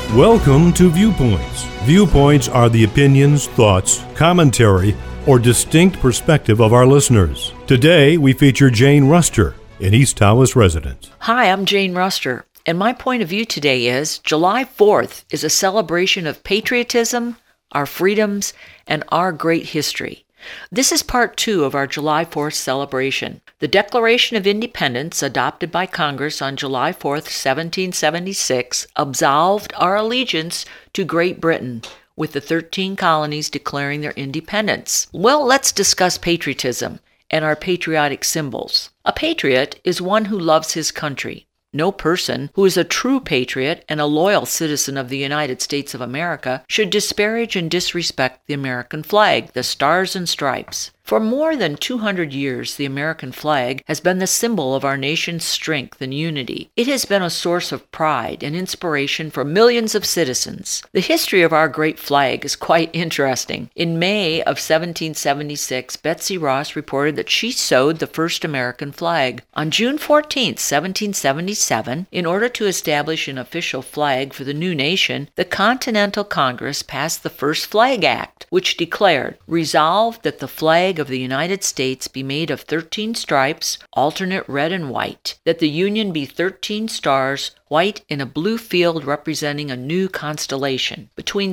Welcome to Viewpoints. Viewpoints are the opinions, thoughts, commentary, or distinct perspective of our listeners. Today, we feature Jane Ruster, an East Tawas resident. Hi, I'm Jane Ruster, and my point of view today is July 4th is a celebration of patriotism, our freedoms, and our great history. This is part 2 of our July 4th celebration. The Declaration of Independence, adopted by Congress on July 4th, 1776, absolved our allegiance to Great Britain, with the 13 colonies declaring their independence. Well, let's discuss patriotism and our patriotic symbols. A patriot is one who loves his country. No person who is a true patriot and a loyal citizen of the United States of America should disparage and disrespect the American flag, the stars and stripes. For more than 200 years, the American flag has been the symbol of our nation's strength and unity. It has been a source of pride and inspiration for millions of citizens. The history of our great flag is quite interesting. In May of 1776, Betsy Ross reported that she sewed the first American flag. On June 14, 1777, in order to establish an official flag for the new nation, the Continental Congress passed the first Flag Act, which declared, resolved that the flag of the United States be made of 13 stripes, alternate red and white, that the Union be 13 stars, white in a blue field representing a new constellation. Between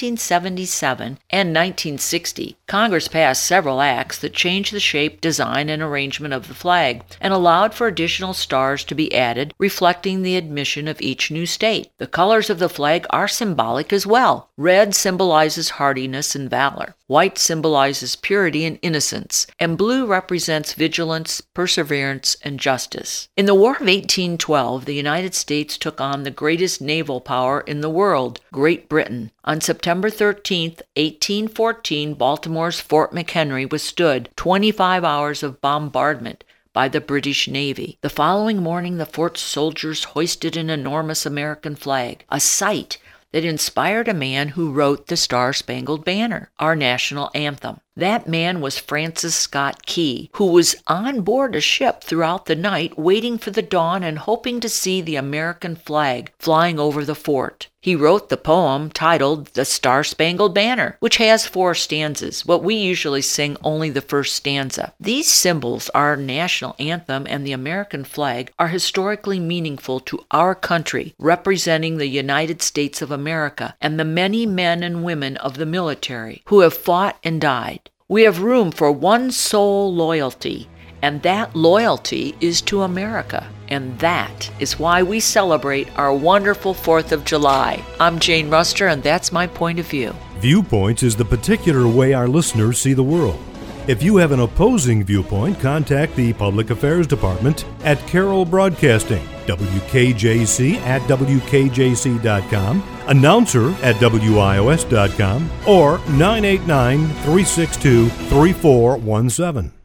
1777 and 1960, Congress passed several acts that changed the shape, design, and arrangement of the flag, and allowed for additional stars to be added, reflecting the admission of each new state. The colors of the flag are symbolic as well. Red symbolizes hardiness and valor. White symbolizes purity and innocence, and blue represents vigilance, perseverance, and justice. In the War of 1812, the United States took on the greatest naval power in the world, Great Britain. On September 13, 1814, Baltimore's Fort McHenry withstood 25 hours of bombardment by the British Navy. The following morning, the fort's soldiers hoisted an enormous American flag, a sight that inspired a man who wrote the Star-Spangled Banner, our national anthem. That man was Francis Scott Key, who was on board a ship throughout the night, waiting for the dawn and hoping to see the American flag flying over the fort. He wrote the poem titled The Star-Spangled Banner, which has 4 stanzas, but we usually sing only the first stanza. These symbols, our national anthem and the American flag, are historically meaningful to our country, representing the United States of America and the many men and women of the military who have fought and died. We have room for one sole loyalty, and that loyalty is to America. And that is why we celebrate our wonderful 4th of July. I'm Jane Ruster, and that's my point of view. Viewpoints is the particular way our listeners see the world. If you have an opposing viewpoint, contact the Public Affairs Department at Carroll Broadcasting, WKJC at WKJC.com, announcer at WIOS.com, or 989-362-3417.